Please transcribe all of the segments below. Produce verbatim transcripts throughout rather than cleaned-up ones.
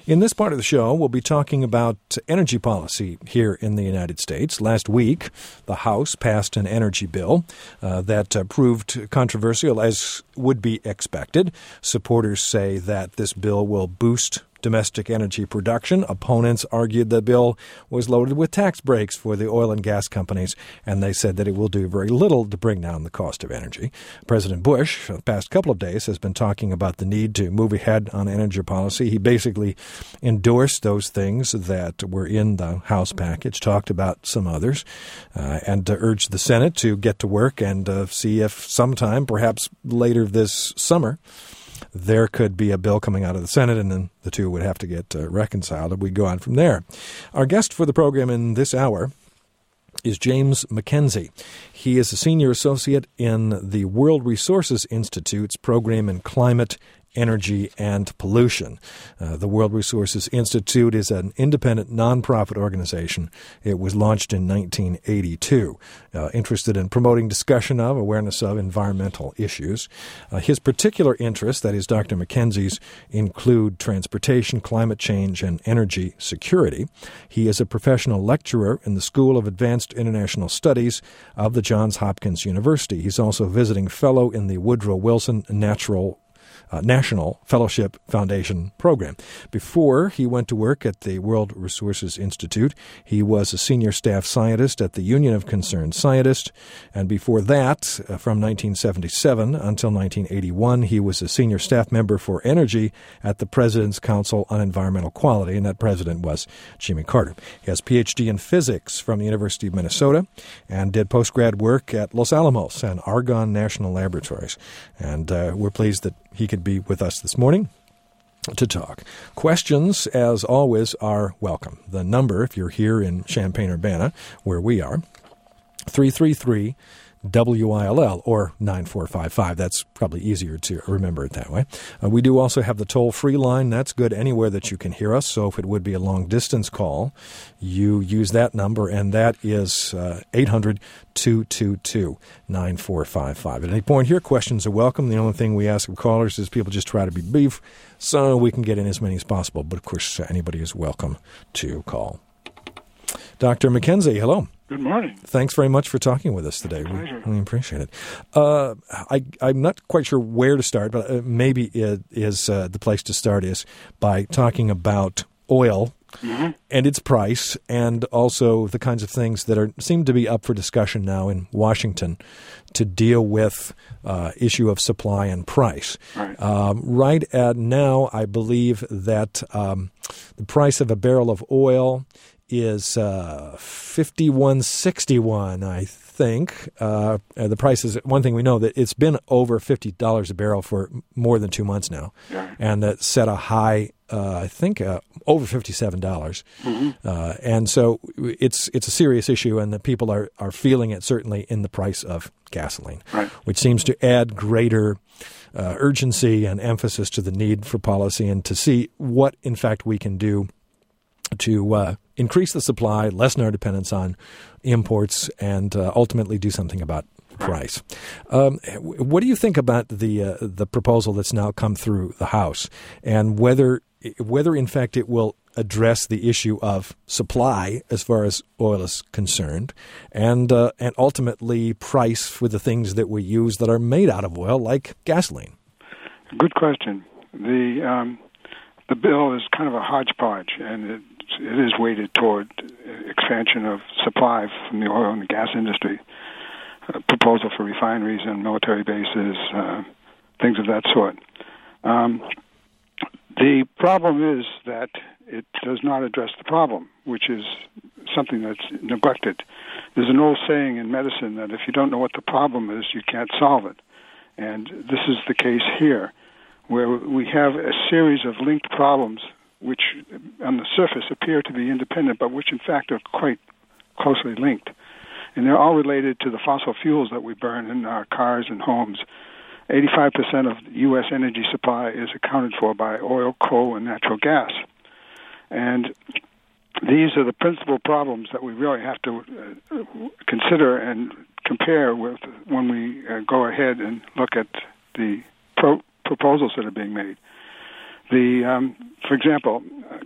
In this part of the show, we'll be talking about energy policy here in the United States. Last week, the House passed an energy bill uh, that uh, proved controversial, as would be expected. Supporters say that this bill will boost domestic energy production. Opponents argued the bill was loaded with tax breaks for the oil and gas companies, and they said that it will do very little to bring down the cost of energy. President Bush, for the past couple of days, has been talking about the need to move ahead on energy policy. He basically endorsed those things that were in the House package, talked about some others, uh, and uh, urged the Senate to get to work and uh, see if sometime, perhaps later this summer, there could be a bill coming out of the Senate, and then the two would have to get uh, reconciled, and we'd go on from there. Our guest for the program in this hour is James McKenzie. He is a senior associate in the World Resources Institute's program in climate, energy, and pollution. Uh, the World Resources Institute is an independent nonprofit organization. It was launched in nineteen eighty-two, uh, interested in promoting discussion of, awareness of environmental issues. Uh, his particular interests, that is Doctor McKenzie's, include transportation, climate change, and energy security. He is a professional lecturer in the School of Advanced International Studies of the Johns Hopkins University. He's also a visiting fellow in the Woodrow Wilson Natural Uh, National Fellowship Foundation program. Before he went to work at the World Resources Institute, he was a senior staff scientist at the Union of Concerned Scientists, and before that, uh, from nineteen seventy-seven until nineteen eighty-one, he was a senior staff member for energy at the President's Council on Environmental Quality, and that president was Jimmy Carter. He has a P H D in physics from the University of Minnesota and did postgrad work at Los Alamos and Argonne National Laboratories, and uh, we're pleased that he could be with us this morning to talk. Questions, as always, are welcome. The number, if you're here in Champaign-Urbana, where we are, three three three W I L L or nine four five five. That's probably easier to remember it that way. Uh, we do also have the toll-free line. That's good anywhere that you can hear us. So if it would be a long-distance call, you use that number, and that is uh, eight hundred, two two two, nine four five five. At any point here, questions are welcome. The only thing we ask of callers is people just try to be brief so we can get in as many as possible. But, of course, uh, anybody is welcome to call. Doctor McKenzie, hello. Good morning. Thanks very much for talking with us today. My pleasure. We really appreciate it. Uh, I, I'm not quite sure where to start, but uh, maybe it is uh, the place to start is by talking about oil mm-hmm. and its price, and also the kinds of things that are seem to be up for discussion now in Washington to deal with uh, issue of supply and price. Right, um, right at now, I believe that um, the price of a barrel of oil is uh, fifty-one sixty-one, I think. Uh, the price is one thing we know, that it's been over fifty dollars a barrel for more than two months now, yeah. and that set a high, uh, I think, uh, over fifty-seven dollars. Mm-hmm. Uh, and so it's it's a serious issue, and the people are, are feeling it certainly in the price of gasoline, right. which seems to add greater uh, urgency and emphasis to the need for policy and to see what, in fact, we can do to uh, increase the supply, lessen our dependence on imports, and uh, ultimately do something about price. Um, what do you think about the uh, the proposal that's now come through the House, and whether whether in fact it will address the issue of supply as far as oil is concerned, and uh, and ultimately price for the things that we use that are made out of oil, like gasoline? Good question. The um, the bill is kind of a hodgepodge, and it, it is weighted toward expansion of supply from the oil and the gas industry, a proposal for refineries and military bases, uh, things of that sort. Um, the problem is that it does not address the problem, which is something that's neglected. There's an old saying in medicine that if you don't know what the problem is, you can't solve it. And this is the case here, where we have a series of linked problems which on the surface appear to be independent, but which in fact are quite closely linked. And they're all related to the fossil fuels that we burn in our cars and homes. eighty-five percent of U S energy supply is accounted for by oil, coal, and natural gas. And these are the principal problems that we really have to uh, consider and compare with when we uh, go ahead and look at the pro- proposals that are being made. The, um, for example, uh,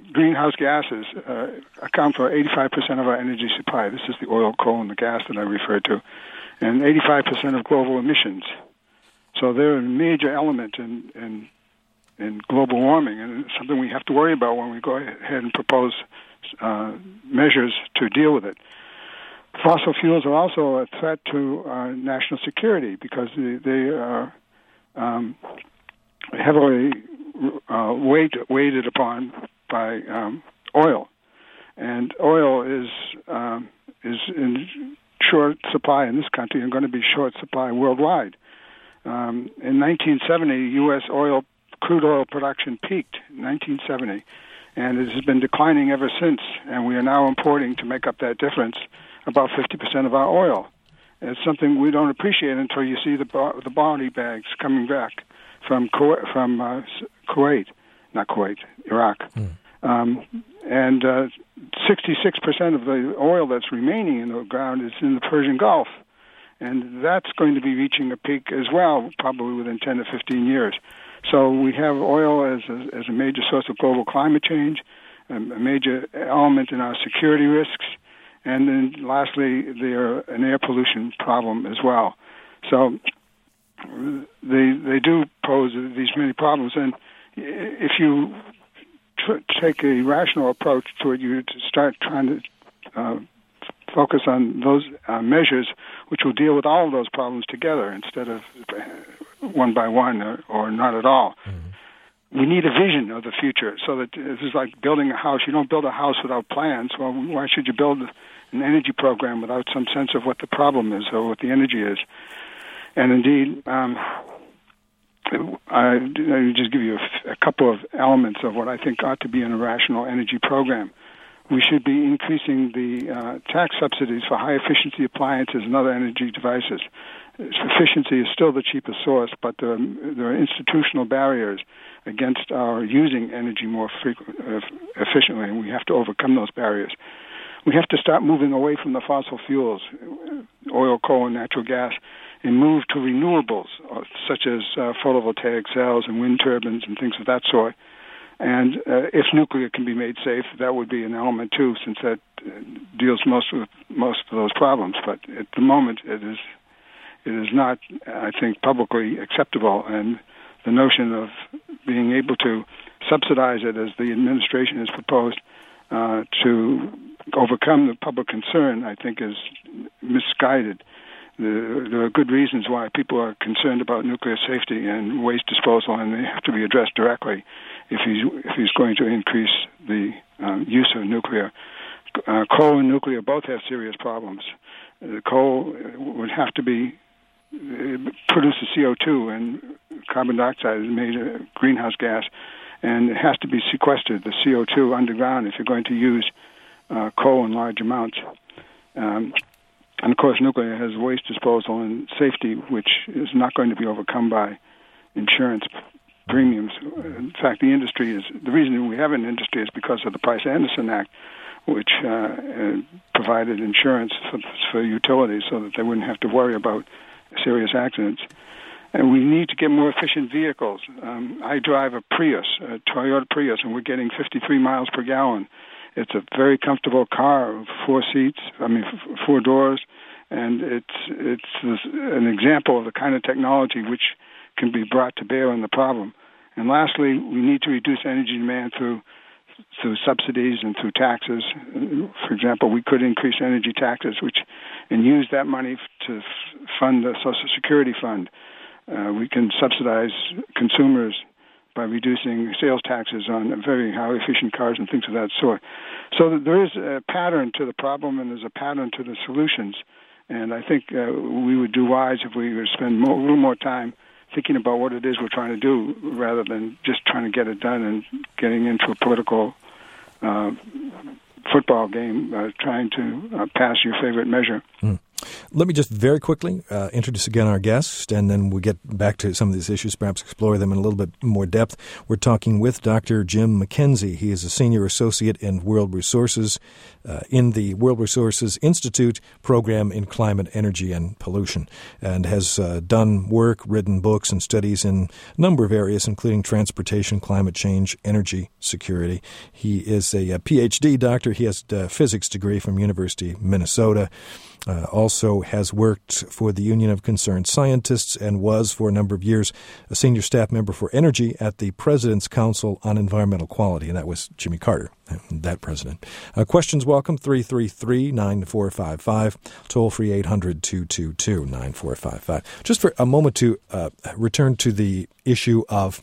greenhouse gases uh, account for eighty-five percent of our energy supply. This is the oil, coal, and the gas that I referred to, and eighty-five percent of global emissions. So they're a major element in, in, in global warming, and it's something we have to worry about when we go ahead and propose uh, measures to deal with it. Fossil fuels are also a threat to uh, national security because they, they are um, heavily uh, weight, weighted upon by um, oil, and oil is um, is in short supply in this country and going to be short supply worldwide. Um, in nineteen seventy, U S oil crude oil production peaked in nineteen seventy, and it has been declining ever since. And we are now importing to make up that difference about fifty percent of our oil. It's something we don't appreciate until you see the bar- the body bags coming back from Kuwait, from uh, Kuwait, not Kuwait, Iraq. Mm. Um, and uh, sixty-six percent of the oil that's remaining in the ground is in the Persian Gulf. And that's going to be reaching a peak as well, probably within ten to fifteen years. So we have oil as a, as a major source of global climate change, a major element in our security risks, and then lastly, they're an air pollution problem as well. So they they do pose these many problems. And if you tr- take a rational approach to it, you start trying to uh, focus on those uh, measures which will deal with all of those problems together instead of one by one or, or not at all. Mm-hmm. We need a vision of the future so that this is like building a house. You don't build a house without plans. Well, why should you build an energy program without some sense of what the problem is or what the energy is? And indeed, um, I, I just give you a, a couple of elements of what I think ought to be in a rational energy program. We should be increasing the uh, tax subsidies for high-efficiency appliances and other energy devices. Efficiency is still the cheapest source, but there are, there are institutional barriers against our using energy more frequent, uh, efficiently, and we have to overcome those barriers. We have to start moving away from the fossil fuels, oil, coal, and natural gas, and move to renewables, such as uh, photovoltaic cells and wind turbines and things of that sort. And uh, if nuclear can be made safe, that would be an element too, since that uh, deals most with most of those problems. But at the moment, it is it is not, I think, publicly acceptable. And the notion of being able to subsidize it, as the administration has proposed, uh, to overcome the public concern, I think, is misguided. There are good reasons why people are concerned about nuclear safety and waste disposal, and they have to be addressed directly if he's if he's going to increase the um, use of nuclear. Uh, coal and nuclear both have serious problems. Uh, coal would have to be uh, produce the C O two, and carbon dioxide is made a greenhouse gas, and it has to be sequestered, the C O two, underground if you're going to use uh, coal in large amounts. Um, And, of course, nuclear has waste disposal and safety, which is not going to be overcome by insurance premiums. In fact, the industry is the reason we have an industry is because of the Price-Anderson Act, which uh, uh, provided insurance for, for utilities so that they wouldn't have to worry about serious accidents. And we need to get more efficient vehicles. Um, I drive a Prius, a Toyota Prius, and we're getting fifty-three miles per gallon. It's a very comfortable car, four seats, I mean, f- four doors, and it's it's an example of the kind of technology which can be brought to bear on the problem. And lastly, we need to reduce energy demand through through subsidies and through taxes. For example, we could increase energy taxes, which and use that money to fund the Social Security Fund. Uh, we can subsidize consumers by reducing sales taxes on very highly efficient cars and things of that sort. So there is a pattern to the problem, and there's a pattern to the solutions. And I think uh, we would do wise if we would spend more, a little more time thinking about what it is we're trying to do, rather than just trying to get it done and getting into a political uh, football game, uh, trying to uh, pass your favorite measure. Mm. Let me just very quickly uh, introduce again our guest, and then we'll get back to some of these issues, perhaps explore them in a little bit more depth. We're talking with Doctor Jim McKenzie. He is a senior associate in World Resources uh, in the World Resources Institute program in climate, energy, and pollution, and has uh, done work, written books, and studies in a number of areas, including transportation, climate change, energy security. He is a, a P H D doctor. He has a physics degree from University of Minnesota. Uh, also has worked for the Union of Concerned Scientists and was, for a number of years, a senior staff member for energy at the President's Council on Environmental Quality, and that was Jimmy Carter, that president. Uh, questions welcome, three three three, nine four five five, toll-free eight hundred, two two two, nine four five five. Just for a moment to uh, return to the issue of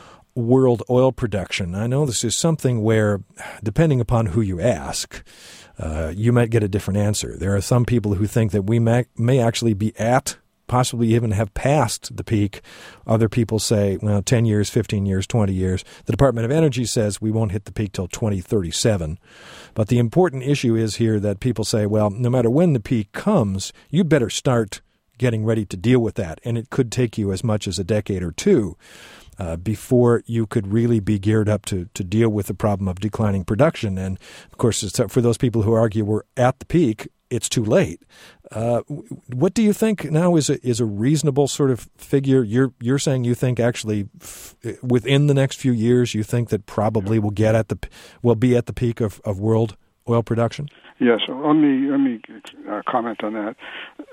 world oil production. I know this is something where, depending upon who you ask, Uh, you might get a different answer. There are some people who think that we may, may actually be at, possibly even have passed the peak. Other people say, well, ten years, fifteen years, twenty years. The Department of Energy says we won't hit the peak till twenty thirty-seven. But the important issue is here that people say, well, no matter when the peak comes, you better start getting ready to deal with that. And it could take you as much as a decade or two Uh, before you could really be geared up to, to deal with the problem of declining production. And, of course, it's, for those people who argue we're at the peak, it's too late. Uh, what do you think now is a, is a reasonable sort of figure? You're you're saying you think actually f- within the next few years you think that probably we'll get at the we'll be at the peak of, of world oil production? Yes. Let me let me uh, comment on that.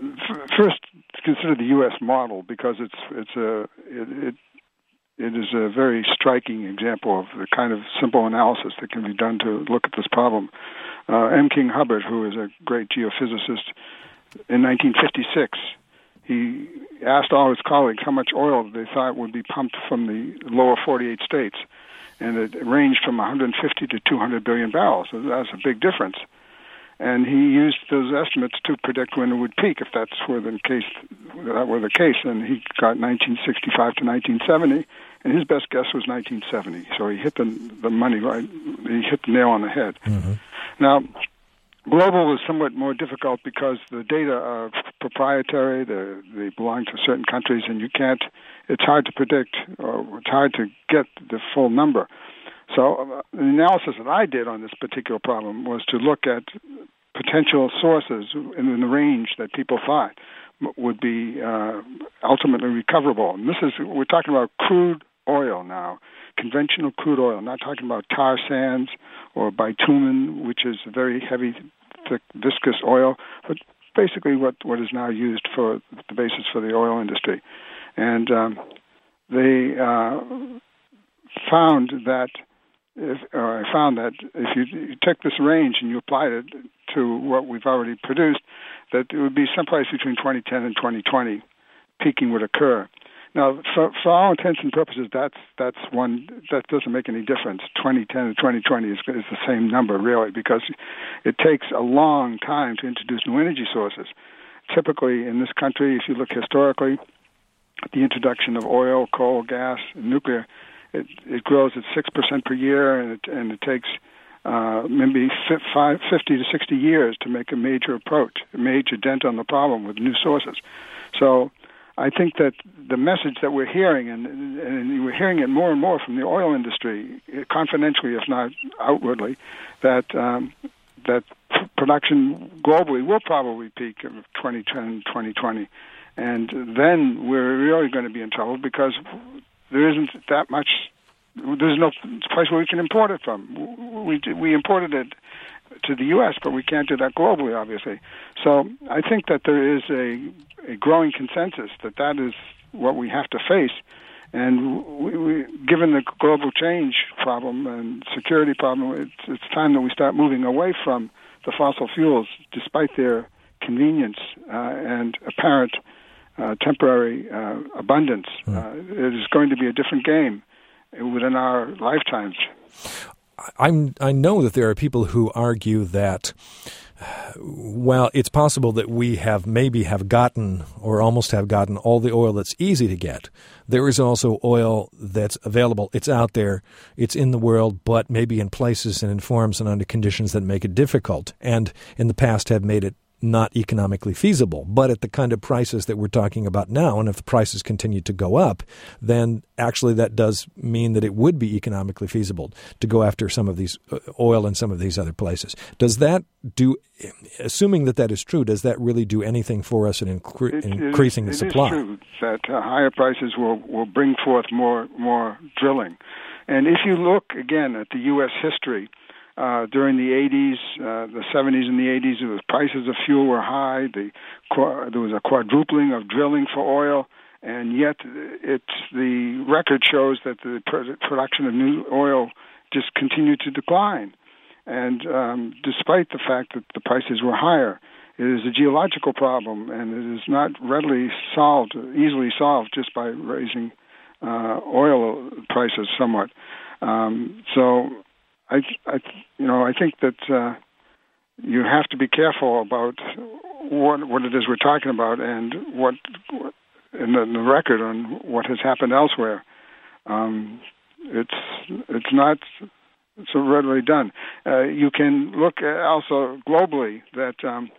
First, consider the U S model, because it's it's a it, it It is a very striking example of the kind of simple analysis that can be done to look at this problem. Uh, M. King Hubbard, who is a great geophysicist, in nineteen fifty-six, he asked all his colleagues how much oil they thought would be pumped from the lower forty-eight states, and it ranged from one hundred fifty to two hundred billion barrels. So that's a big difference. And he used those estimates to predict when it would peak, if that's were the case. That were the case, and he got nineteen sixty-five to nineteen seventy, and his best guess was nineteen seventy. So he hit the the money right. He hit the nail on the head. Mm-hmm. Now, global is somewhat more difficult because the data are proprietary. They belong to certain countries, and you can't. It's hard to predict, or it's hard to get the full number. So uh, the analysis that I did on this particular problem was to look at potential sources in, in the range that people thought would be uh, ultimately recoverable. And this is, we're talking about crude oil now, conventional crude oil, not talking about tar sands or bitumen, which is a very heavy, thick, viscous oil, but basically what, what is now used for the basis for the oil industry. And um, they uh, found that If, or I found that if you, you took this range and you applied it to what we've already produced, that it would be someplace between twenty ten and twenty twenty, peaking would occur. Now, for, for all intents and purposes, that's that's one that doesn't make any difference. twenty ten to twenty twenty is, is the same number, really, because it takes a long time to introduce new energy sources. Typically, in this country, if you look historically, the introduction of oil, coal, gas, and nuclear, It, it grows at six percent per year, and it, and it takes uh, maybe five, fifty to sixty years to make a major approach, a major dent on the problem with new sources. So I think that the message that we're hearing, and, and we're hearing it more and more from the oil industry, confidentially if not outwardly, that um, that production globally will probably peak in twenty ten, twenty twenty. And then we're really going to be in trouble, because there isn't that much, there's no place where we can import it from. We we imported it to the U S, but we can't do that globally, obviously. So I think that there is a, a growing consensus that that is what we have to face. And we, we, given the global change problem and security problem, it's, it's time that we start moving away from the fossil fuels, despite their convenience uh, and apparent Uh, temporary uh, abundance. Uh, it is going to be a different game within our lifetimes. I'm, I know that there are people who argue that, well, it's possible that we have maybe have gotten or almost have gotten all the oil that's easy to get. There is also oil that's available. It's out there. It's in the world, but maybe in places and in forms and under conditions that make it difficult, and in the past have made it not economically feasible. But at the kind of prices that we're talking about now, and if the prices continue to go up, then actually that does mean that it would be economically feasible to go after some of these uh, oil in some of these other places. Does that do, assuming that that is true, does that really do anything for us in incre- it, increasing it, the it supply? It is true that uh, higher prices will, will bring forth more more drilling. And if you look again at the U S history, Uh, during the eighties, uh, the seventies and the eighties, the prices of fuel were high. The, there was a quadrupling of drilling for oil, and yet it's, the record shows that the production of new oil just continued to decline. And um, despite the fact that the prices were higher, it is a geological problem, and it is not readily solved, easily solved just by raising uh, oil prices somewhat. Um, so. I, I, you know, I think that uh, you have to be careful about what what it is we're talking about and what, what in the, the record on what has happened elsewhere. Um, it's it's not so readily done. Uh, you can look also globally that um,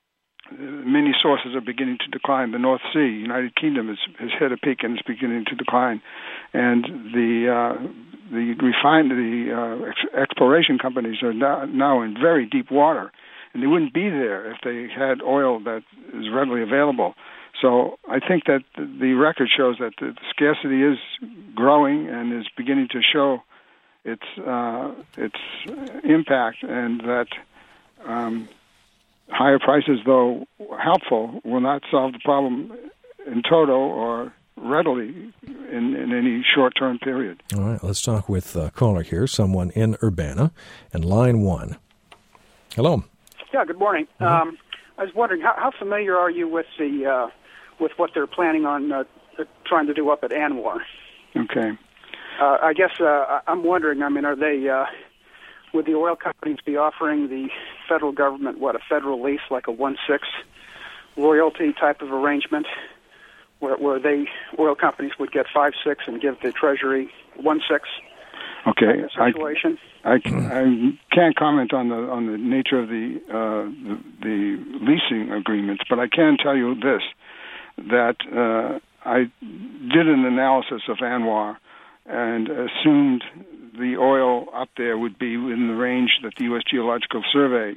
many sources are beginning to decline. The North Sea, United Kingdom, is, has hit a peak and is beginning to decline, and the uh, The refine the uh, ex- exploration companies are now, now in very deep water, and they wouldn't be there if they had oil that is readily available. So I think that the record shows that the scarcity is growing and is beginning to show its uh, its impact, and that um, higher prices, though helpful, will not solve the problem in total or readily in, in any short-term period. All right, let's talk with a caller here, someone in Urbana, and line one. Hello. Yeah, good morning. Mm-hmm. Um, I was wondering, how, how familiar are you with the uh, with what they're planning on uh, trying to do up at ANWR? Okay. Uh, I guess uh, I'm wondering, I mean, are they, uh, would the oil companies be offering the federal government, what, a federal lease, like a one-sixth royalty type of arrangement? Where, where they oil companies would get five six and give the Treasury one six. Okay, situation. I, I, I can't comment on the on the nature of the, uh, the the leasing agreements, but I can tell you this: that uh, I did an analysis of ANWR and assumed the oil up there would be in the range that the U S Geological Survey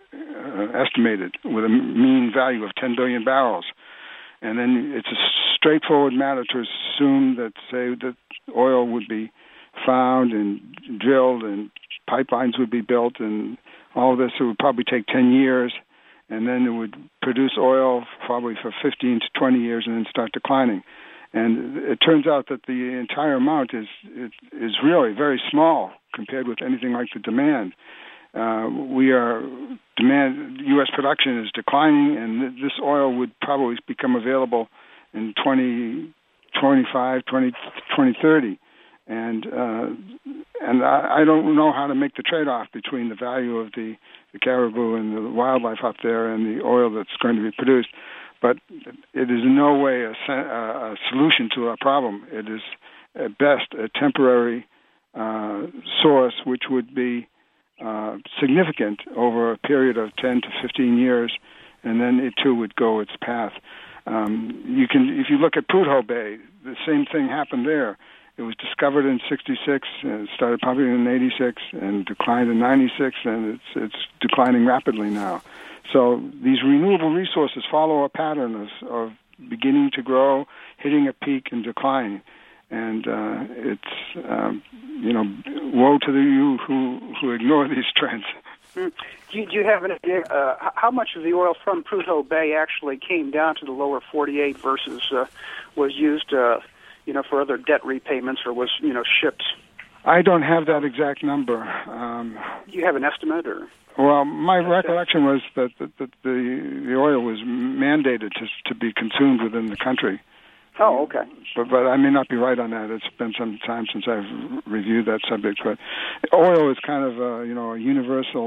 uh, estimated, with a mean value of ten billion barrels. And then it's a straightforward matter to assume that, say, that oil would be found and drilled and pipelines would be built and all of this. It would probably take ten years, and then it would produce oil probably for fifteen to twenty years and then start declining. And it turns out that the entire amount is is really very small compared with anything like the demand. Uh, we are demand U S production is declining, and this oil would probably become available in twenty twenty-five, twenty, twenty thirty, and uh, and I, I don't know how to make the trade-off between the value of the, the caribou and the wildlife up there and the oil that's going to be produced. But it is in no way a, a solution to our problem. It is at best a temporary uh, source, which would be Uh, significant over a period of ten to fifteen years, and then it too would go its path. Um, you can, if you look at Prudhoe Bay, the same thing happened there. It was discovered in sixty-six, and it started pumping in eighty-six, and declined in ninety-six, and it's it's declining rapidly now. So these renewable resources follow a pattern of, of beginning to grow, hitting a peak, and declining. And uh, it's, um, you know, woe to the you who, who ignore these trends. Mm. Do, you, do you have an idea uh, how much of the oil from Prudhoe Bay actually came down to the lower forty-eight versus uh, was used, uh, you know, for other debt repayments or was, you know, shipped? I don't have that exact number. Um, do you have an estimate or? Well, my recollection was that, that, that the the oil was mandated to to be consumed within the country. Oh, okay. But but I may not be right on that. It's been some time since I've reviewed that subject. But oil is kind of a, you know, a universal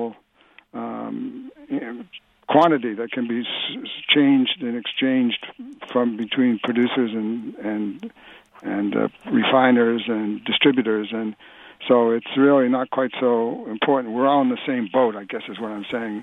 um, quantity that can be s- changed and exchanged from between producers and and and uh, refiners and distributors, and so it's really not quite so important. We're all in the same boat, I guess, is what I'm saying.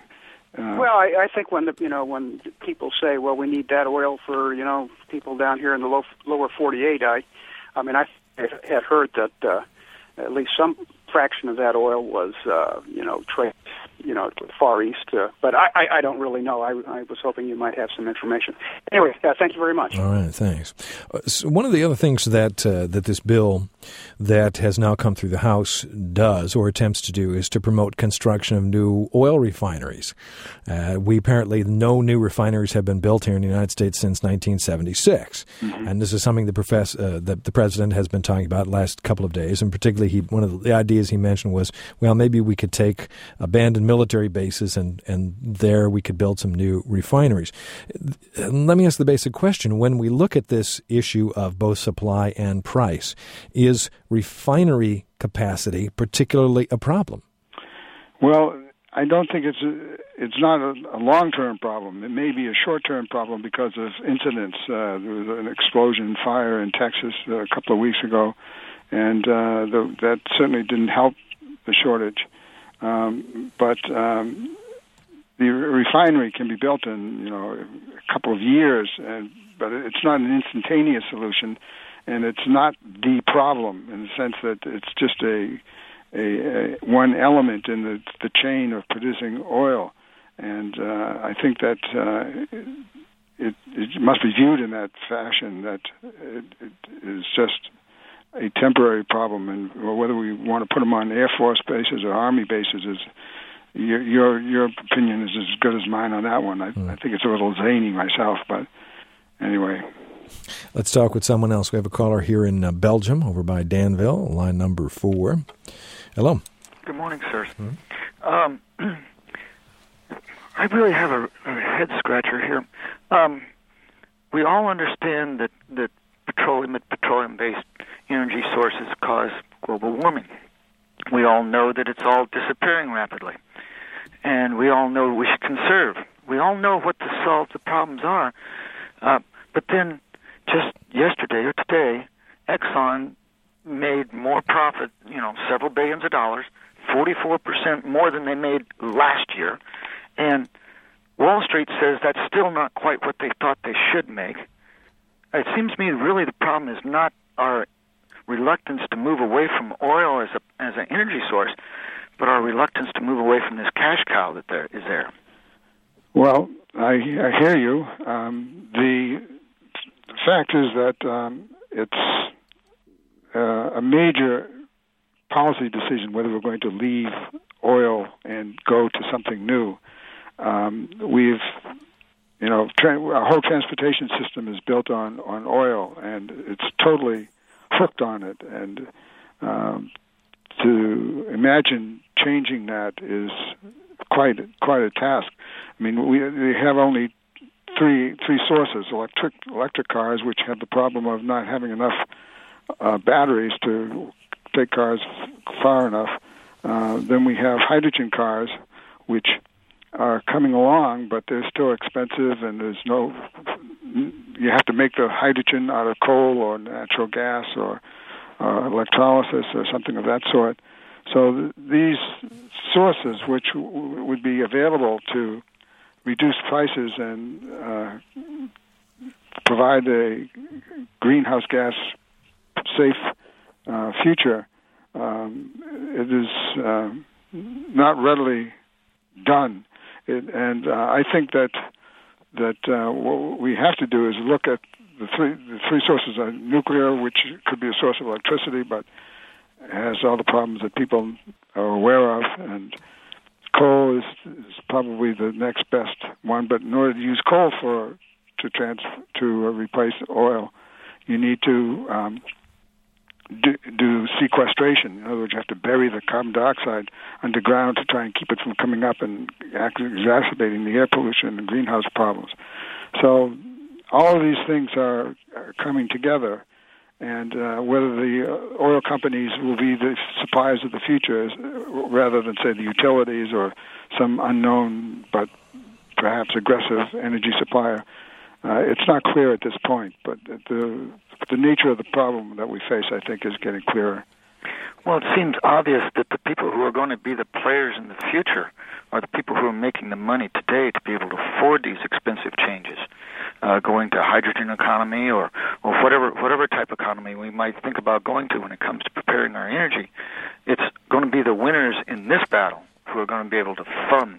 Uh, well, I, I think when the you know when people say, well, we need that oil for you know people down here in the low, lower forty-eight, I, I mean, I had heard that uh, at least some fraction of that oil was uh, you know trade you know to the Far East, uh, but I, I, I don't really know. I, I was hoping you might have some information. Anyway, uh, thank you very much. All right, thanks. Uh, so one of the other things that uh, that this bill that has now come through the House does or attempts to do is to promote construction of new oil refineries. Uh, we apparently, no new refineries have been built here in the United States since nineteen seventy-six. Mm-hmm. And this is something the, profess- uh, that the president has been talking about the last couple of days. And particularly, he, one of the ideas he mentioned was, well, maybe we could take abandoned military bases and, and there we could build some new refineries. Let me ask the basic question. When we look at this issue of both supply and price, is refinery capacity particularly a problem? Well, I don't think it's a, it's not a, a long-term problem. It may be a short-term problem because of incidents. Uh, there was an explosion fire in Texas uh, a couple of weeks ago, and uh, the, that certainly didn't help the shortage. Um, but um, the refinery can be built in you know a couple of years, and but it's not an instantaneous solution, and it's not the problem in the sense that it's just a A, a one element in the, the chain of producing oil, and uh, I think that uh, it, it must be viewed in that fashion. That it, it is just a temporary problem, and whether we want to put them on Air Force bases or Army bases is your your, your opinion is as good as mine on that one. I, mm. I think it's a little zany myself, but anyway. Let's talk with someone else. We have a caller here in uh, Belgium, over by Danville, line number four. Hello. Good morning, sir. Mm-hmm. Um, I really have a, a head scratcher here. Um, we all understand that, that petroleum and petroleum-based energy sources cause global warming. We all know that it's all disappearing rapidly. And we all know we should conserve. We all know what to solve the problems are. Uh, but then just yesterday or today, Exxon made more profit, you know, several billions of dollars, forty-four percent more than they made last year. And Wall Street says that's still not quite what they thought they should make. It seems to me really the problem is not our reluctance to move away from oil as a as an energy source, but our reluctance to move away from this cash cow that there is there. Well, I, I hear you. Um, the fact is that um, it's uh, a major policy decision whether we're going to leave oil and go to something new. Um, we've, you know, tra- our whole transportation system is built on, on oil, and it's totally hooked on it. And um, to imagine changing that is quite quite a task. I mean, we, we have only three three sources: electric electric cars, which have the problem of not having enough uh, batteries to take cars far enough. Uh, then we have hydrogen cars, which are coming along, but they're still expensive, and there's no. You have to make the hydrogen out of coal or natural gas or uh, electrolysis or something of that sort. So th- these sources, which w- would be available to reduce prices and uh, provide a greenhouse gas safe uh, future, um, it is uh, not readily done. It, and uh, I think that that uh, what we have to do is look at the three the three sources of nuclear, which could be a source of electricity, but has all the problems that people are aware of, and coal is, is probably the next best one. But in order to use coal for to trans to uh, replace oil, you need to um, do, do sequestration. In other words, you have to bury the carbon dioxide underground to try and keep it from coming up and exacerbating the air pollution and greenhouse problems. So all of these things are, are coming together. And uh, whether the uh, oil companies will be the suppliers of the future, is, rather than, say, the utilities or some unknown but perhaps aggressive energy supplier, uh, it's not clear at this point. But the the nature of the problem that we face, I think, is getting clearer. Well, it seems obvious that the people who are going to be the players in the future are the people who are making the money today to be able to afford these expensive changes, uh, going to hydrogen economy or, or whatever whatever type of economy we might think about going to when it comes to preparing our energy. It's going to be the winners in this battle who are going to be able to fund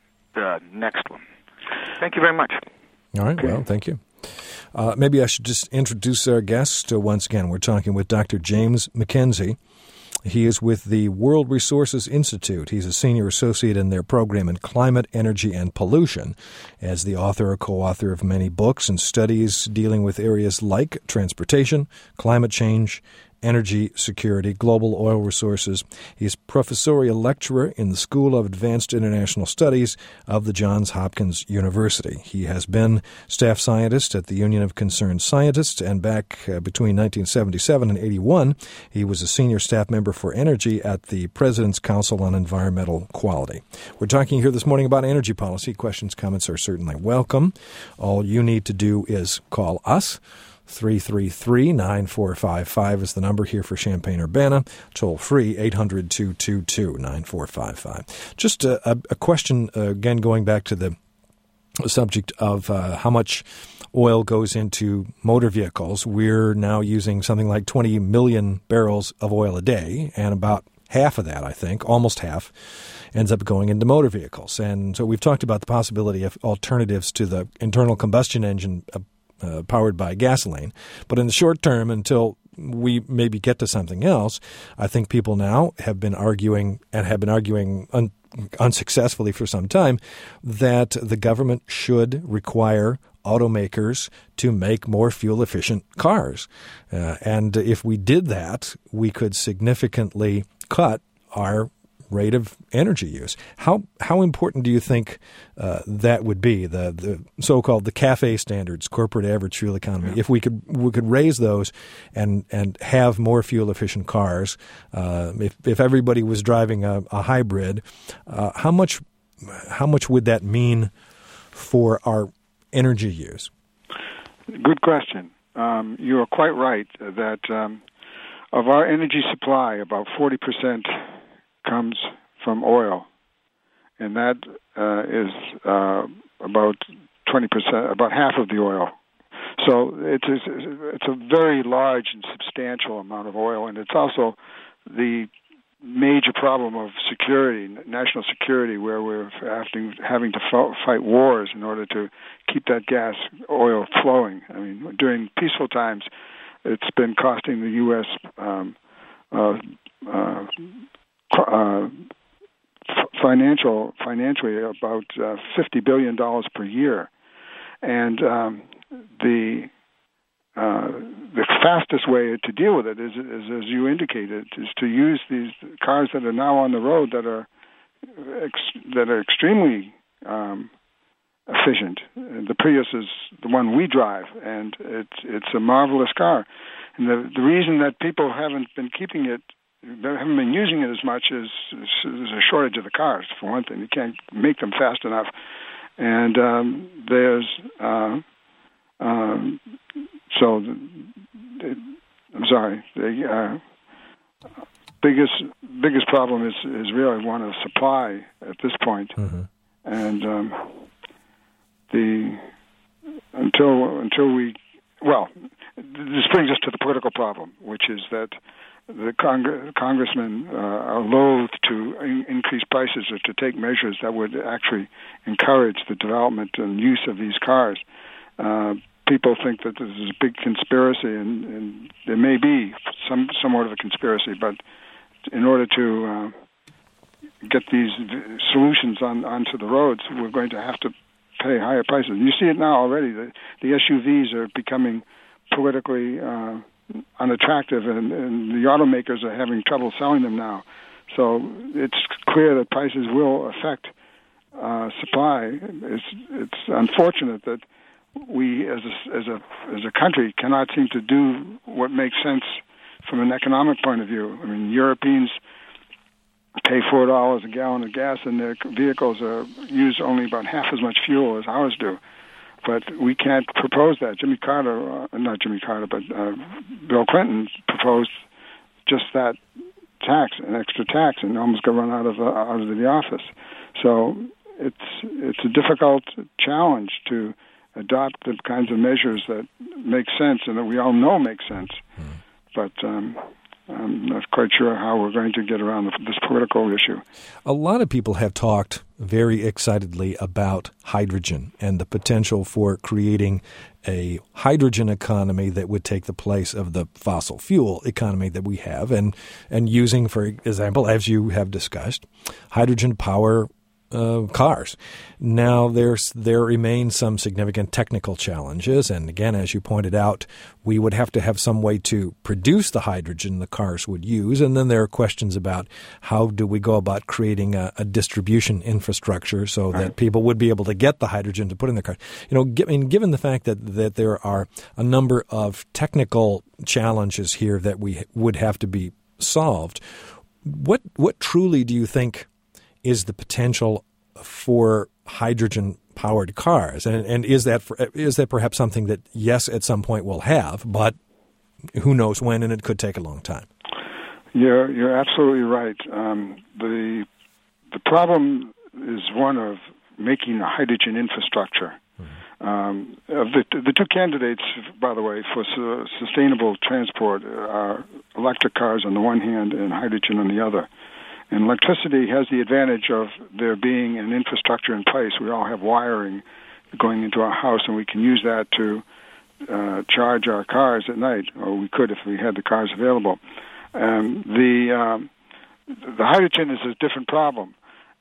the next one. Thank you very much. All right. Well, thank you. Uh, maybe I should just introduce our guest uh, once again. We're talking with Doctor James McKenzie. He is with the World Resources Institute. He's a senior associate in their program in climate, energy, and pollution, as the author or co-author of many books and studies dealing with areas like transportation, climate change, energy security, global oil resources. He's professorial lecturer in the School of Advanced International Studies of the Johns Hopkins University. He has been staff scientist at the Union of Concerned Scientists, and back uh, between nineteen seventy-seven and eighty-one, he was a senior staff member for energy at the President's Council on Environmental Quality. We're talking here this morning about energy policy. Questions, comments are certainly welcome. All you need to do is call us. three three three, nine four five five is the number here for Champaign-Urbana. Toll free, eight hundred, two two two, nine four five five. Just a, a, a question, uh, again, going back to the subject of uh, how much oil goes into motor vehicles. We're now using something like twenty million barrels of oil a day, and about half of that, I think, almost half, ends up going into motor vehicles. And so we've talked about the possibility of alternatives to the internal combustion engine uh, Uh, powered by gasoline. But in the short term, until we maybe get to something else, I think people now have been arguing and have been arguing un- unsuccessfully for some time that the government should require automakers to make more fuel-efficient cars. Uh, and if we did that, we could significantly cut our rate of energy use. How how important do you think uh, that would be? The the so-called the CAFE standards, corporate average fuel economy. Yeah. If we could we could raise those and and have more fuel efficient cars. Uh, if if everybody was driving a, a hybrid, uh, how much how much would that mean for our energy use? Good question. Um, you are quite right that um, of our energy supply, about forty percent comes from oil, and that uh, is uh, about twenty percent, about half of the oil. So it's a, it's a very large and substantial amount of oil, and it's also the major problem of security, national security, where we're having, having to fight wars in order to keep that gas oil flowing. I mean, during peaceful times, it's been costing the U S um, uh, uh, Uh, financial, financially about uh, fifty billion dollars per year, and um, the uh, the fastest way to deal with it is, is, as you indicated, is to use these cars that are now on the road that are ex- that are extremely um, efficient. The Prius is the one we drive, and it's it's a marvelous car. And the the reason that people haven't been keeping it, they haven't been using it as much as there's a shortage of the cars, for one thing. You can't make them fast enough. And um, there's, uh, um, so, the, the, I'm sorry, the uh, biggest biggest problem is, is really one of supply at this point. Mm-hmm. And um, the, until until we, well, this brings us to the political problem, which is that the Cong- congressmen uh, are loath to in- increase prices or to take measures that would actually encourage the development and use of these cars. Uh, people think that this is a big conspiracy, and, and there may be some somewhat of a conspiracy, but in order to uh, get these solutions on onto the roads, we're going to have to pay higher prices. And you see it now already. The, the S U Vs are becoming politically uh, unattractive, and, and the automakers are having trouble selling them now. So it's clear that prices will affect uh, supply. It's it's unfortunate that we, as a, as a as a country, cannot seem to do what makes sense from an economic point of view. I mean, Europeans pay four dollars a gallon of gas, and their vehicles are use only about half as much fuel as ours do. But we can't propose that. Jimmy Carter, uh, not Jimmy Carter, but uh, Bill Clinton proposed just that tax, an extra tax, and almost got run out of uh, out of the office. So it's it's a difficult challenge to adopt the kinds of measures that make sense and that we all know make sense. Mm. But um, I'm not quite sure how we're going to get around this political issue. A lot of people have talked very excitedly about hydrogen and the potential for creating a hydrogen economy that would take the place of the fossil fuel economy that we have, and, and using, for example, as you have discussed, hydrogen power Uh, cars. Now, there's there remain some significant technical challenges, and again, as you pointed out, we would have to have some way to produce the hydrogen the cars would use, and then there are questions about how do we go about creating a, a distribution infrastructure so that people would be able to get the hydrogen to put in their cars. You know, I mean, given the fact that, that there are a number of technical challenges here that we would have to be solved, what what truly do you think is the potential for hydrogen-powered cars? And, and is that for, is that perhaps something that, yes, at some point we'll have, but who knows when, and it could take a long time? You're, you're absolutely right. Um, the, the problem is one of making a hydrogen infrastructure. Mm-hmm. Um, of the, the two candidates, by the way, for su- sustainable transport are electric cars on the one hand and hydrogen on the other. And electricity has the advantage of there being an infrastructure in place. We all have wiring going into our house, and we can use that to uh, charge our cars at night, or we could if we had the cars available. Um, the um, the hydrogen is a different problem.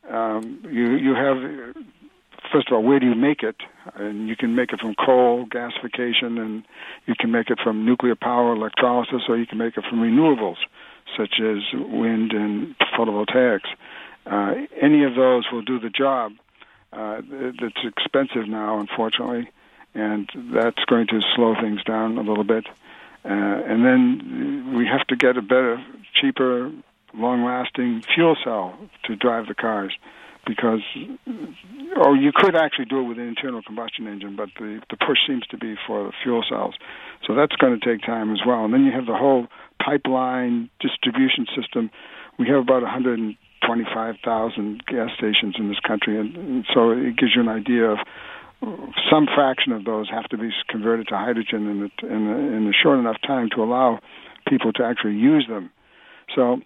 Um, you you have, first of all, where do you make it? And you can make it from coal, gasification, and you can make it from nuclear power, electrolysis, or you can make it from renewables, such as wind and photovoltaics. Uh, any of those will do the job. Uh, it's expensive now, unfortunately, and that's going to slow things down a little bit. Uh, and then we have to get a better, cheaper, long-lasting fuel cell to drive the cars, because, or you could actually do it with an internal combustion engine, but the, the push seems to be for the fuel cells. So that's going to take time as well. And then you have the whole pipeline distribution system. We have about one hundred twenty-five thousand gas stations in this country, and, and so it gives you an idea of some fraction of those have to be converted to hydrogen in, the, in, the, in a short enough time to allow people to actually use them. So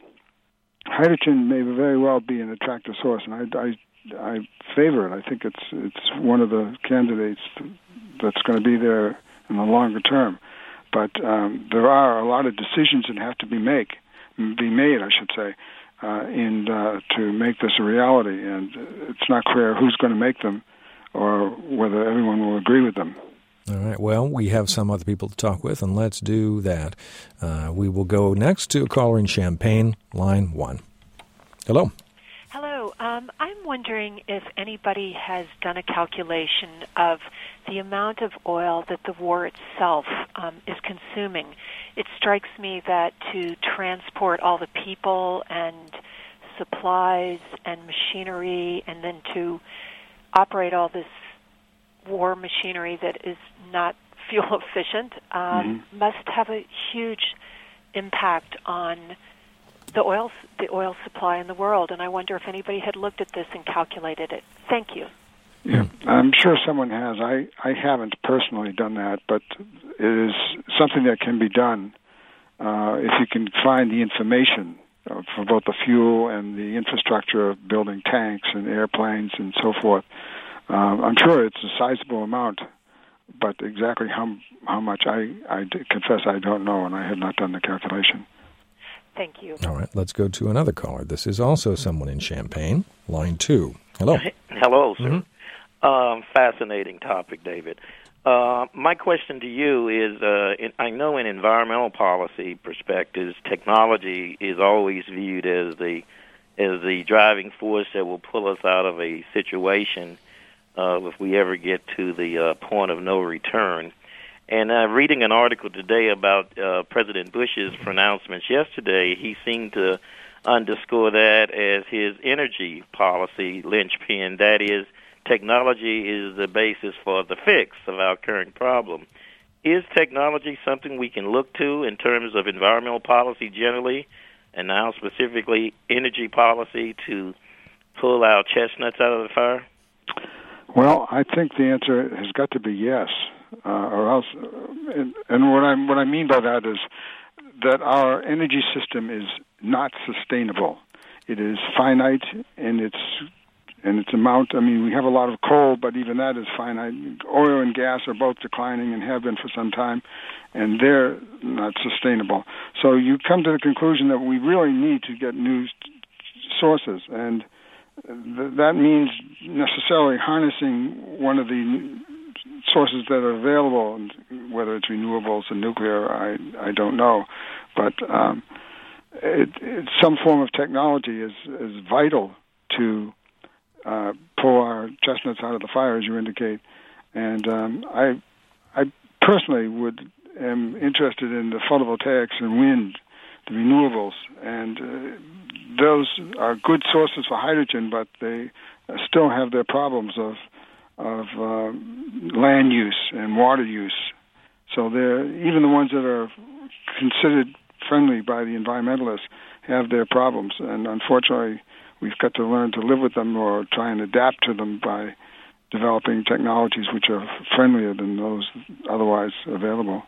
hydrogen may very well be an attractive source, and I, I, I favor it. I think it's it's one of the candidates that's going to be there in the longer term. But um, there are a lot of decisions that have to be make be made, I should say, uh, in uh, to make this a reality. And it's not clear who's going to make them or whether everyone will agree with them. All right. Well, we have some other people to talk with, and let's do that. Uh, we will go next to a caller in Champaign, line one. Hello. Hello. Um, I'm wondering if anybody has done a calculation of the amount of oil that the war itself um, is consuming. It strikes me that to transport all the people and supplies and machinery, and then to operate all this war machinery that is not fuel efficient, um, mm-hmm. must have a huge impact on the oil the oil supply in the world. And I wonder if anybody had looked at this and calculated it. Thank you. Yeah, I'm sure someone has. I, I haven't personally done that, but it is something that can be done uh, if you can find the information uh, for both the fuel and the infrastructure of building tanks and airplanes and so forth. Um, I'm sure it's a sizable amount, but exactly how how much, I, I confess I don't know, and I have not done the calculation. Thank you. All right, let's go to another caller. This is also someone in Champaign, line two. Hello. Hello, sir. Mm-hmm. Um, fascinating topic, David. Uh, my question to you is, uh, in, I know in environmental policy perspectives, technology is always viewed as the as the driving force that will pull us out of a situation uh, if we ever get to the uh, point of no return. And uh, reading an article today about uh, President Bush's pronouncements yesterday, he seemed to underscore that as his energy policy linchpin. That is, technology is the basis for the fix of our current problem. Is technology something we can look to in terms of environmental policy generally and now specifically energy policy to pull our chestnuts out of the fire? Well, I think the answer has got to be yes, uh, or else. And, and what I what I mean by that is that our energy system is not sustainable. It is finite in its in its amount. I mean, we have a lot of coal, but even that is finite. Oil and gas are both declining and have been for some time, and they're not sustainable. So you come to the conclusion that we really need to get new sources, and th- that means necessarily harnessing one of the sources that are available, and whether it's renewables or nuclear, I I don't know, but um, it, it, some form of technology is is vital to uh, pull our chestnuts out of the fire, as you indicate. And um, I I personally would am interested in the photovoltaics and wind, the renewables, and uh, those are good sources for hydrogen, but they still have their problems of of uh, land use and water use. So they're, even the ones that are considered friendly by the environmentalists have their problems, and unfortunately we've got to learn to live with them or try and adapt to them by developing technologies which are friendlier than those otherwise available.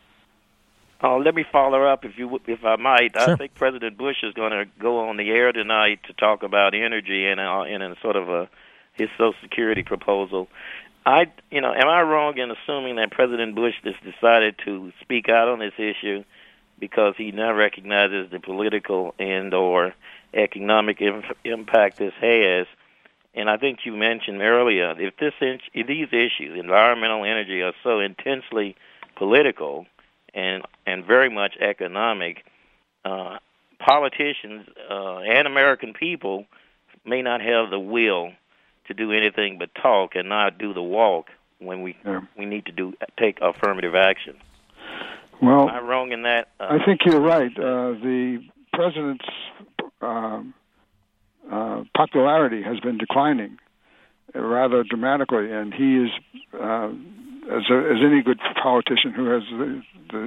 Oh, let me follow up, if you, if I might. Sure. I think President Bush is going to go on the air tonight to talk about energy and uh, in a sort of a his Social Security proposal. I, you know, am I wrong in assuming that President Bush has decided to speak out on this issue because he now recognizes the political and or economic im- impact this has? And I think you mentioned earlier, if this if these issues, environmental energy, are so intensely political and and very much economic, uh, politicians uh, and American people may not have the will to do anything but talk and not do the walk when we yeah. we need to do take affirmative action. Well, am I wrong in that? Uh, I think you're right. Uh, the president's uh, uh, popularity has been declining rather dramatically, and he is, uh, as, a, as any good politician who has the, the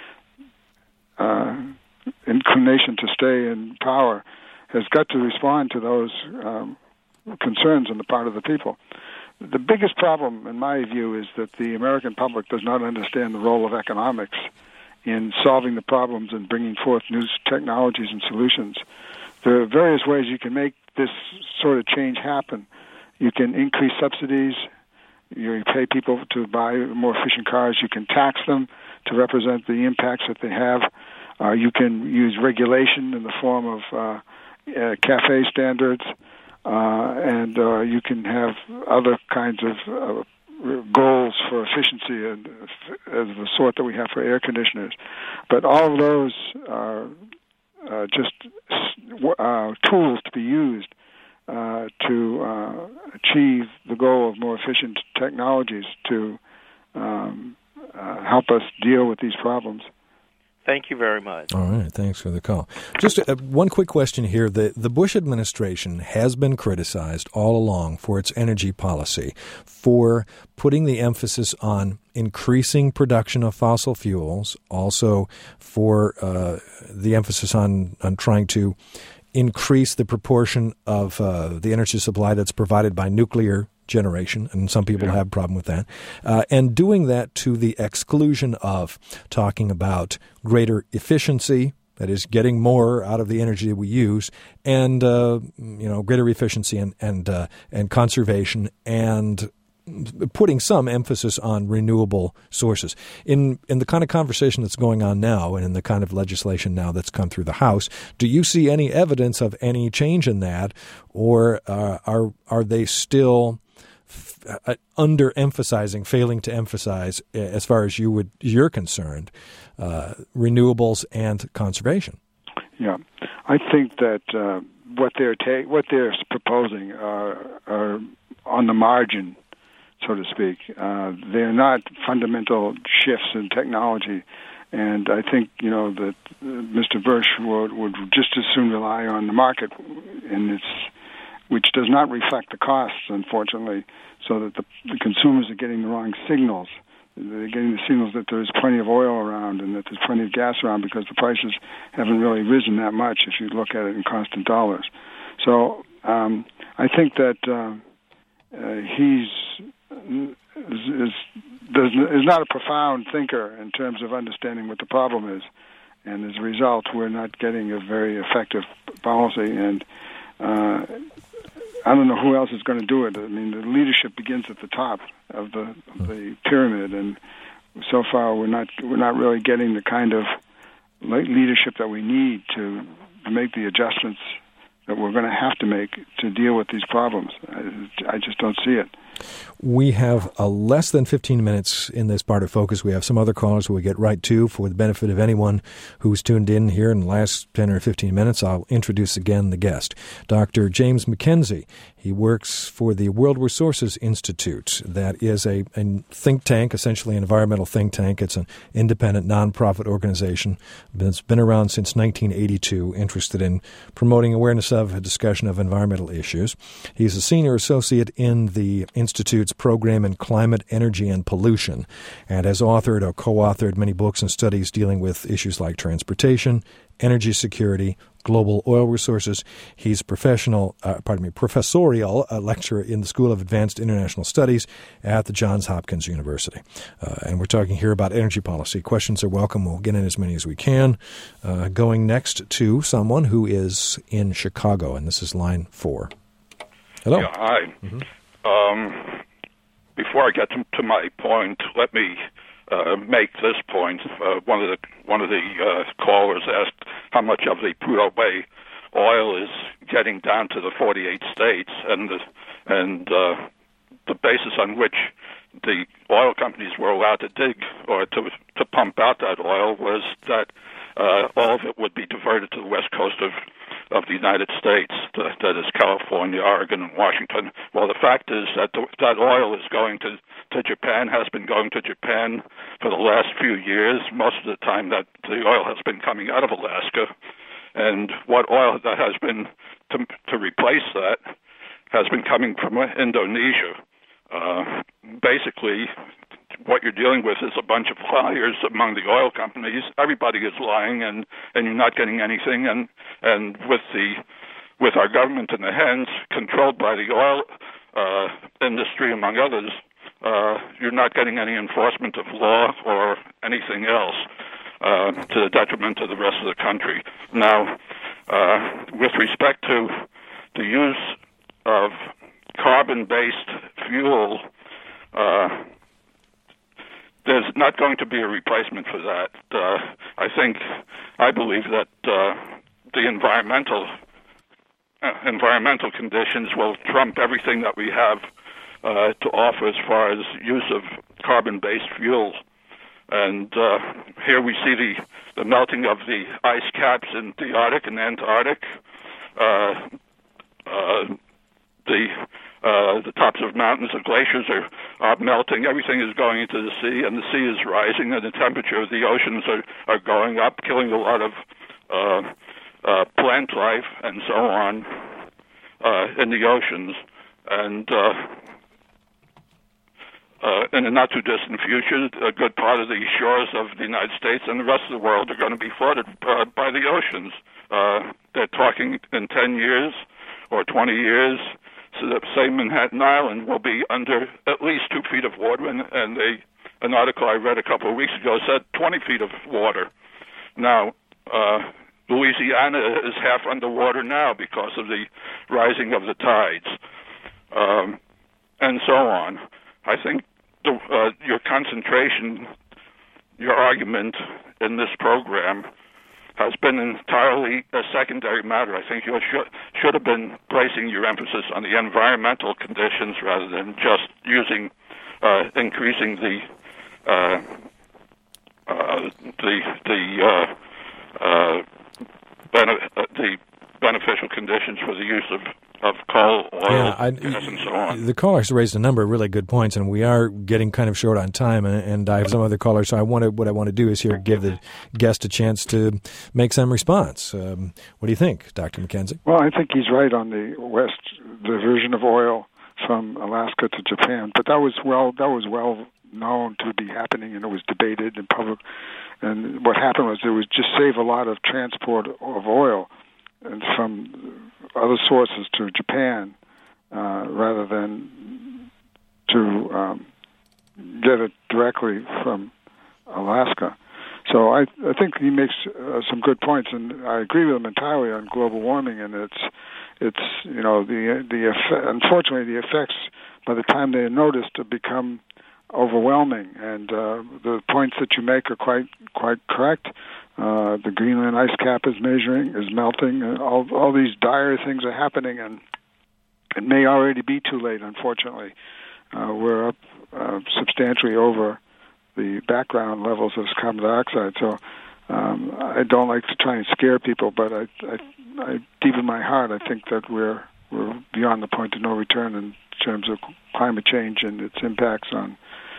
uh, inclination to stay in power, has got to respond to those um, concerns on the part of the people. The biggest problem, in my view, is that the American public does not understand the role of economics in solving the problems and bringing forth new technologies and solutions. There are various ways you can make this sort of change happen. You can increase subsidies. You pay people to buy more efficient cars. You can tax them to represent the impacts that they have. Uh, you can use regulation in the form of uh, uh, CAFE standards. Uh, and uh, you can have other kinds of uh, goals for efficiency, and as the sort that we have for air conditioners. But all of those are uh, just uh, tools to be used uh, to uh, achieve the goal of more efficient technologies to um, uh, help us deal with these problems. Thank you very much. All right. Thanks for the call. Just uh, one quick question here. The, the Bush administration has been criticized all along for its energy policy, for putting the emphasis on increasing production of fossil fuels, also for uh, the emphasis on, on trying to increase the proportion of uh, the energy supply that's provided by nuclear generation, and some people yeah. have a problem with that, uh, and doing that to the exclusion of talking about greater efficiency, that is getting more out of the energy that we use, and uh, you know greater efficiency and and uh, and conservation, and putting some emphasis on renewable sources. In in the kind of conversation that's going on now, and in the kind of legislation now that's come through the House, do you see any evidence of any change in that, or uh, are are they still Uh, underemphasizing, failing to emphasize, as far as you would you're concerned, uh, renewables and conservation? Yeah, I think that uh, what they're ta- what they're proposing are, are on the margin, so to speak. Uh, they're not fundamental shifts in technology, and I think you know that uh, Mister Bush would would just as soon rely on the market, and it's which does not reflect the costs, unfortunately, so that the, the consumers are getting the wrong signals. they're getting the signals that there's plenty of oil around and that there's plenty of gas around because the prices haven't really risen that much if you look at it in constant dollars. So um, I think that uh, uh, he's is, is, is not a profound thinker in terms of understanding what the problem is. And as a result, we're not getting a very effective policy. And uh, I don't know who else is going to do it. I mean, the leadership begins at the top of the of the pyramid, and so far we're not we're not really getting the kind of leadership that we need to, to make the adjustments that we're going to have to make to deal with these problems. I, I just don't see it. We have uh, less than fifteen minutes in this part of Focus. We have some other callers who we get right to. For the benefit of anyone who's tuned in here in the last ten or fifteen minutes, I'll introduce again the guest, Doctor James McKenzie. He works for the World Resources Institute. That is a, a think tank, essentially an environmental think tank. It's an independent, nonprofit organization that's been around since nineteen eighty-two, interested in promoting awareness of a discussion of environmental issues. He's a senior associate in the Institute's program in climate, energy, and pollution, and has authored or co-authored many books and studies dealing with issues like transportation, energy security, global oil resources. He's professional, uh, pardon me, professorial uh, lecturer in the School of Advanced International Studies at the Johns Hopkins University. Uh, and we're talking here about energy policy. Questions are welcome. We'll get in as many as we can. Uh, going next to someone who is in Chicago, and this is line four. Hello. Yeah, hi. Mm-hmm. Um, before I get to, to my point, let me uh, make this point. Uh, one of the one of the uh, callers asked how much of the Prudhoe Bay oil is getting down to the forty-eight states, and the and uh, the basis on which the oil companies were allowed to dig or to to pump out that oil was that uh, all of it would be diverted to the west coast of. of the United States, that is California, Oregon, and Washington. Well, the fact is that the, that oil is going to, to Japan, has been going to Japan for the last few years. Most of the time that the oil has been coming out of Alaska. And what oil that has been, to, to replace that, has been coming from Indonesia. Uh, basically, what you're dealing with is a bunch of liars among the oil companies. Everybody is lying, and, and you're not getting anything. And and with the with our government in the hands, controlled by the oil uh, industry, among others, uh, you're not getting any enforcement of law or anything else uh, to the detriment of the rest of the country. Now, uh, with respect to the use of carbon-based fuel, uh, there's not going to be a replacement for that. Uh, I think, I believe that uh, the environmental uh, environmental conditions will trump everything that we have uh, to offer as far as use of carbon-based fuel. And uh, here we see the, the melting of the ice caps in the Arctic and Antarctic, uh, uh, the Uh, the tops of mountains, the glaciers are, are melting. Everything is going into the sea, and the sea is rising, and the temperature of the oceans are, are going up, killing a lot of uh, uh, plant life and so on uh, in the oceans. And uh, uh, in the not-too-distant future, a good part of the shores of the United States and the rest of the world are going to be flooded uh, by the oceans. Uh, they're talking in ten years or twenty years, so that, say, Manhattan Island will be under at least two feet of water, and, and a, an article I read a couple of weeks ago said twenty feet of water. Now, uh, Louisiana is half underwater now because of the rising of the tides, um, and so on. I think the, uh, your concentration, your argument in this program has been entirely a secondary matter. I think you should, should have been placing your emphasis on the environmental conditions rather than just using, uh, increasing the uh, uh, the the uh, uh, bene- uh, the beneficial conditions for the use of. of coal, oil, yeah, I, gas, and so on. The callers raised a number of really good points, and we are getting kind of short on time, and, and I have some other callers, so I want to, what I want to do is here give the guest a chance to make some response. Um, what do you think, Doctor McKenzie? Well, I think he's right on the west diversion of oil from Alaska to Japan, but that was well that was well known to be happening, and it was debated in public. And what happened was it would just save a lot of transport of oil and from other sources to Japan uh, rather than to um, get it directly from Alaska. So I, I think he makes uh, some good points, and I agree with him entirely on global warming. And it's, it's you know, the the effect, unfortunately the effects by the time they are noticed have become overwhelming. And uh, the points that you make are quite quite correct. Uh, the Greenland ice cap is measuring, is melting. Uh, all all these dire things are happening, and it may already be too late. Unfortunately, uh, we're up uh, substantially over the background levels of carbon dioxide. So um, I don't like to try and scare people, but I, I, I, deep in my heart, I think that we're we're beyond the point of no return in terms of climate change and its impacts on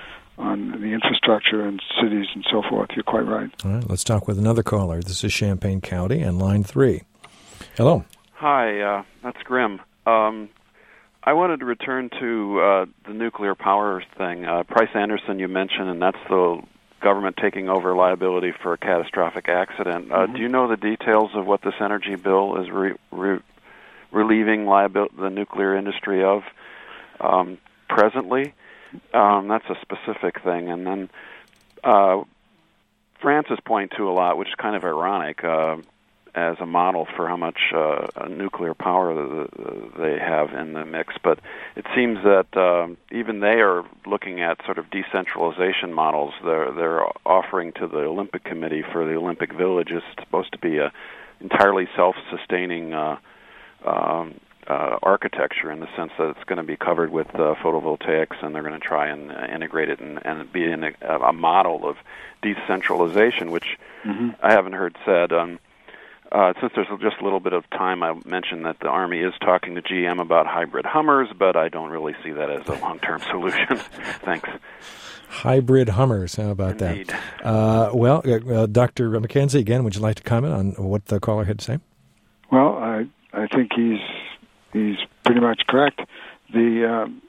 on the infrastructure and cities and so forth. You're quite right. All right, let's talk with another caller. This is Champaign County and line three. Hello. Hi, uh, that's Grim. Um, I wanted to return to uh, the nuclear power thing. Uh, Price Anderson you mentioned, and that's the government taking over liability for a catastrophic accident. Uh, mm-hmm. Do you know the details of what this energy bill is re- re- relieving liabil- the nuclear industry of um, presently? Um, that's a specific thing. And then uh, Francis point to a lot, which is kind of ironic, uh, as a model for how much uh, nuclear power the, the, they have in the mix. But it seems that um, even they are looking at sort of decentralization models. They're, they're offering to the Olympic Committee for the Olympic Village is supposed to be a entirely self-sustaining uh, um, uh, architecture in the sense that it's going to be covered with uh, photovoltaics, and they're going to try and uh, integrate it and, and be in a, a model of decentralization, which mm-hmm. I haven't heard said. Um, Uh, since there's just a little bit of time, I mentioned that the Army is talking to G M about hybrid Hummers, but I don't really see that as a long-term solution. Thanks. Hybrid Hummers, how about Indeed. that? Uh, well, uh, Doctor McKenzie, again, would you like to comment on what the caller had to say? Well, I I think he's he's pretty much correct. The um,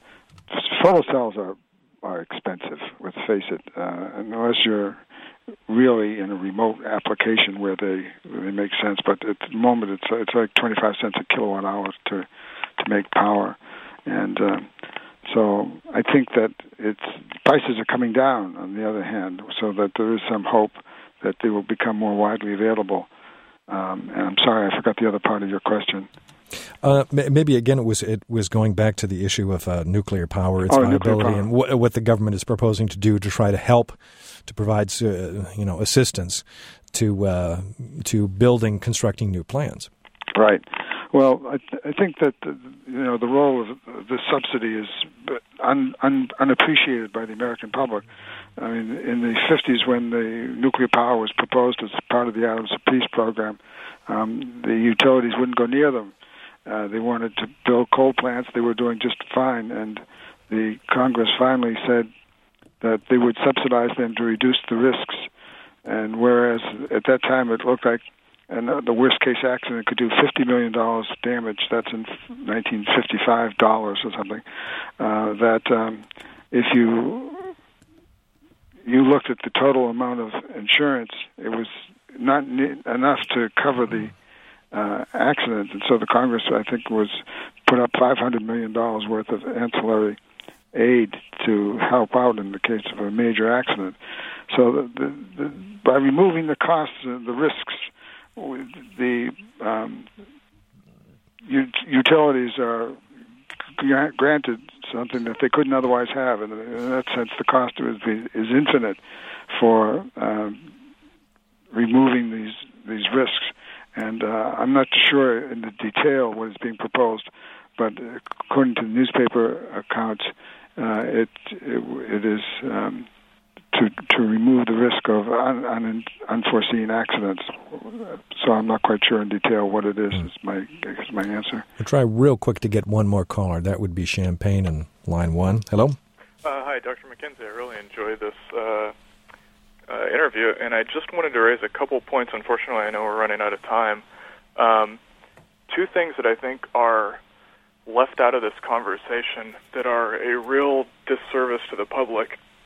photo cells are are expensive. Let's face it, uh, unless you're really in a remote application where they they make sense, but at the moment it's it's like twenty-five cents a kilowatt hour to to make power, and uh, so I think that it's prices are coming down. On the other hand, so that there is some hope that they will become more widely available. Um, and I'm sorry, I forgot the other part of your question. Uh, maybe again, it was it was going back to the issue of uh, nuclear power, its oh, viability, power. and w- what the government is proposing to do to try to help, to provide uh, you know assistance to uh, to building, constructing new plants. Right. Well, I, th- I think that the, you know the role of this subsidy is un- un- unappreciated by the American public. I mean, in the fifties, when the nuclear power was proposed as part of the Atoms of Peace program, um, the utilities wouldn't go near them. Uh, they wanted to build coal plants. They were doing just fine, and the Congress finally said that they would subsidize them to reduce the risks. And whereas at that time it looked like and the worst-case accident could do fifty million dollars damage, that's in nineteen fifty-five dollars or something, uh, that um, if you you looked at the total amount of insurance, it was not ne- enough to cover the uh, accident. And so the Congress, I think, was put up five hundred million dollars worth of ancillary aid to help out in the case of a major accident. So the, the, the, by removing the costs and the risks, the um, u- utilities are gra- granted something that they couldn't otherwise have. And in that sense, the cost is, is infinite for um, removing these these risks. And uh, I'm not sure in the detail what is being proposed, but according to the newspaper accounts, uh, it, it it is um, to to remove the risk of un, un, unforeseen accidents. So I'm not quite sure in detail what it is. Is my is my answer. We'll try real quick to get one more caller. That would be Champaign and line one. Hello. Uh, hi, Doctor McKenzie. I really enjoyed this uh, uh, interview, and I just wanted to raise a couple points. Unfortunately, I know we're running out of time. Um, two things that I think are left out of this conversation that are a real disservice to the public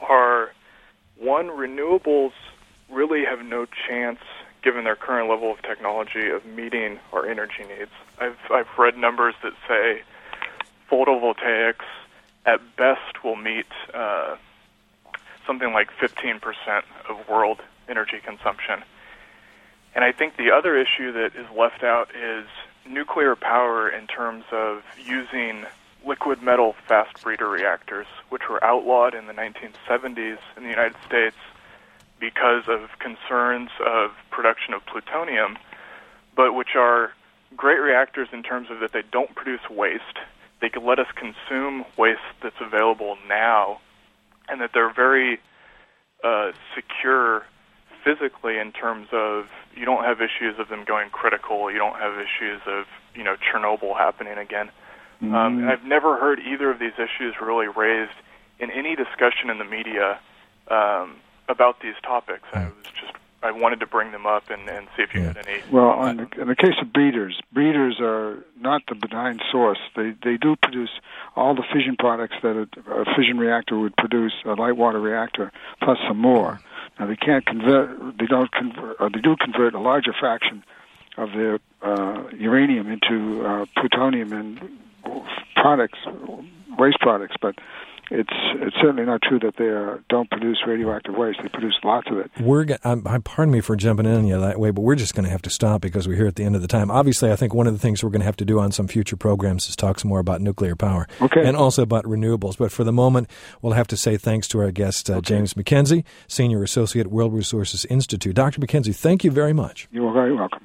are, one, renewables really have no chance, given their current level of technology, of meeting our energy needs. I've I've read numbers that say photovoltaics at best will meet uh, something like fifteen percent of world energy consumption. And I think the other issue that is left out is nuclear power in terms of using liquid metal fast breeder reactors, which were outlawed in the nineteen seventies in the United States because of concerns of production of plutonium, but which are great reactors in terms of that they don't produce waste. They can let us consume waste that's available now, and that they're very uh, secure physically in terms of you don't have issues of them going critical. You don't have issues of, you know, Chernobyl happening again. Mm-hmm. Um, I've never heard either of these issues really raised in any discussion in the media um, about these topics. I was just I wanted to bring them up and, and see if you yeah. had any. Well, in the, in the case of breeders, breeders are not the benign source. They they do produce all the fission products that a, a fission reactor would produce, a light water reactor, plus some more. Now they can't convert. They don't convert. Or they do convert a larger fraction of their uh, uranium into uh, plutonium and products, waste products, but. It's it's certainly not true that they are, don't produce radioactive waste. They produce lots of it. We're um, pardon me for jumping in on you that way, but we're just going to have to stop because we're here at the end of the time. Obviously, I think one of the things we're going to have to do on some future programs is talk some more about nuclear power okay. and also about renewables. But for the moment, we'll have to say thanks to our guest, uh, okay. James McKenzie, Senior Associate, World Resources Institute. Doctor McKenzie, thank you very much. You're very welcome.